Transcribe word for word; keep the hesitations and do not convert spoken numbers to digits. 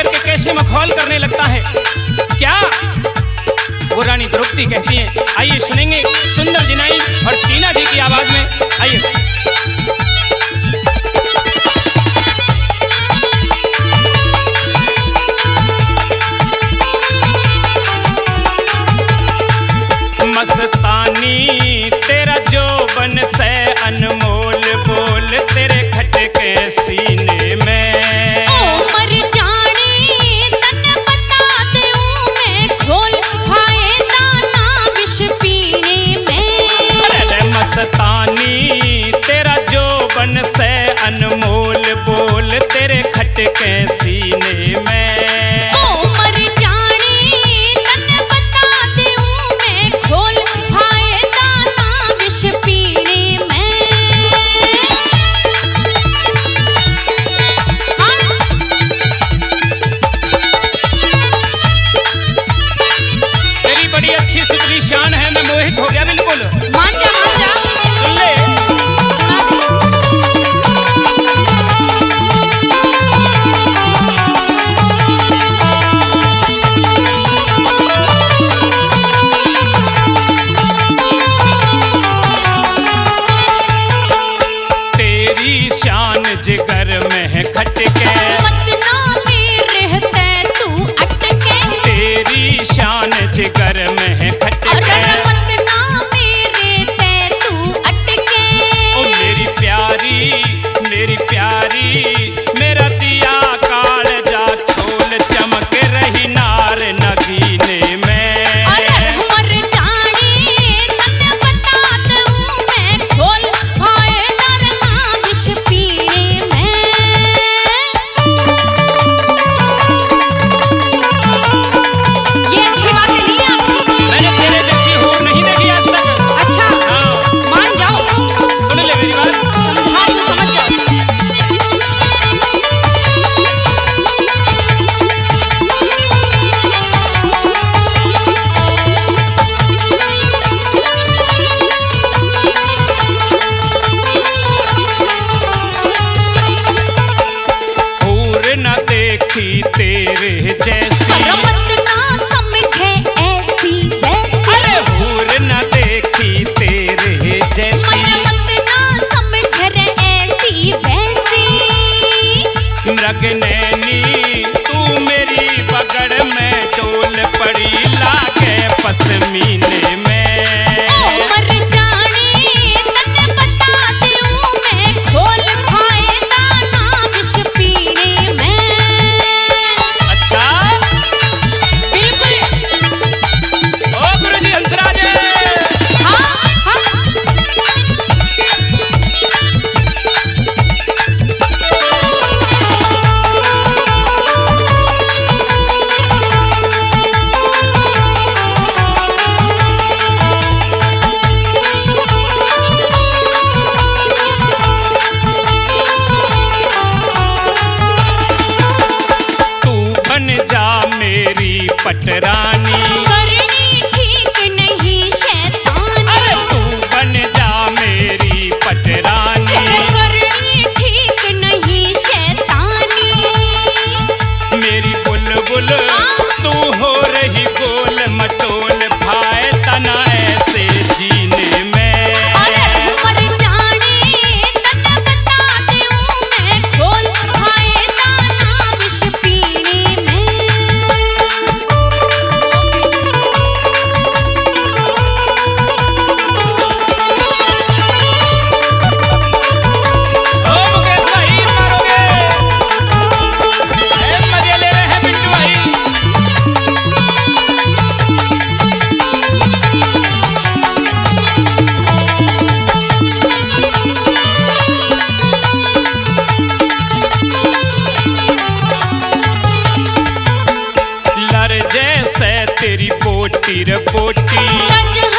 करके कैसे मखौल करने लगता है। क्या वो रानी द्रौपदी कहती है, आइए सुनेंगे सुंदर जिनाई और टीना जी की आवाज में। आइए। मस्तानी तेरा जोबन से अनमोल बोल तेरे खटके सीने में। ओ मर जाने तन बता दूं मैं खोल फायदा ना विष पीने में। अरे मस्तानी तेरा जोबन से अनमोल बोल तेरे खटके सीने में। जिगर में खटके वतना में रहते तू अटके। तेरी शान जिगर में खटके वतना में रहते तू अटके। ओ मेरी प्यारी मेरी प्यारी मेरा दिया काल जा छोल चमक रही नार नगीने में। तेरे जैसी मत ना समझे ऐसी वैसी। अरे हूर न देखी तेरे जैसी। मत ना समझ रे ऐसी वैसी। मृग नैनी तू मेरी बगड़ में डोल पड़ी लागे पसमीने में। पटरानी करनी ठीक नहीं शैतानी। अरे तू बन जा मेरी पटरानी। करनी ठीक नहीं शैतानी। मेरी बुलबुल तू हो रही गोल मटोल भाई तना ऐसे जीने में। तेरी बोटी रे बोटी